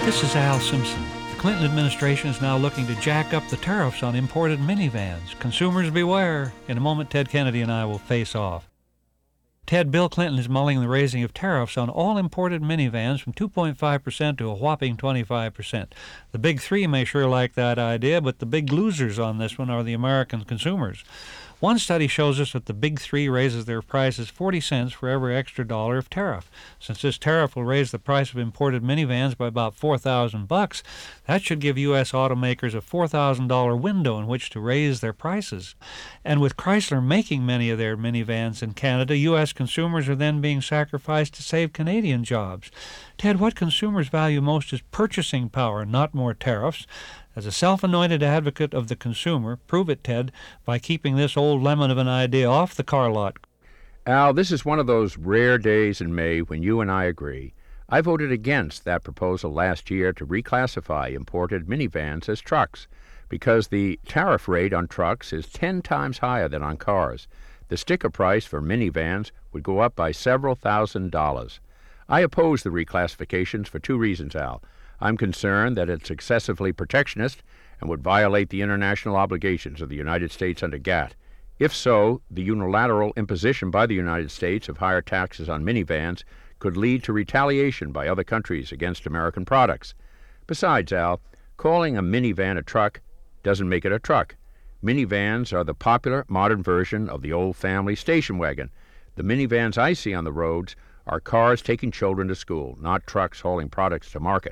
This is Al Simpson. The Clinton administration is now looking to jack up the tariffs on imported minivans. Consumers beware. In a moment, Ted Kennedy and I will face off. Bill Clinton is mulling the raising of tariffs on all imported minivans from 2.5% to a whopping 25%. The big three may sure like that idea, but the big losers on this one are the American consumers. One study shows us that the big three raises their prices 40 cents for every extra dollar of tariff. Since this tariff will raise the price of imported minivans by about $4,000, that should give U.S. automakers a $4,000 window in which to raise their prices. And with Chrysler making many of their minivans in Canada, U.S. consumers are then being sacrificed to save Canadian jobs. Ted, what consumers value most is purchasing power, not more tariffs. As a self-anointed advocate of the consumer, prove it, Ted, by keeping this old lemon of an idea off the car lot. Al, this is one of those rare days in May when you and I agree. I voted against that proposal last year to reclassify imported minivans as trucks because the tariff rate on trucks is 10 times higher than on cars. The sticker price for minivans would go up by several $1,000s. I oppose the reclassifications for two reasons, Al. I'm concerned that it's excessively protectionist and would violate the international obligations of the United States under GATT. If so, the unilateral imposition by the United States of higher taxes on minivans could lead to retaliation by other countries against American products. Besides, Al, calling a minivan a truck doesn't make it a truck. Minivans are the popular modern version of the old family station wagon. The minivans I see on the roads are cars taking children to school, not trucks hauling products to market.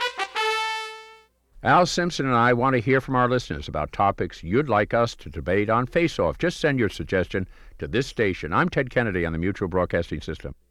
Al Simpson and I want to hear from our listeners about topics you'd like us to debate on Face Off. Just send your suggestion to this station. I'm Ted Kennedy on the Mutual Broadcasting System.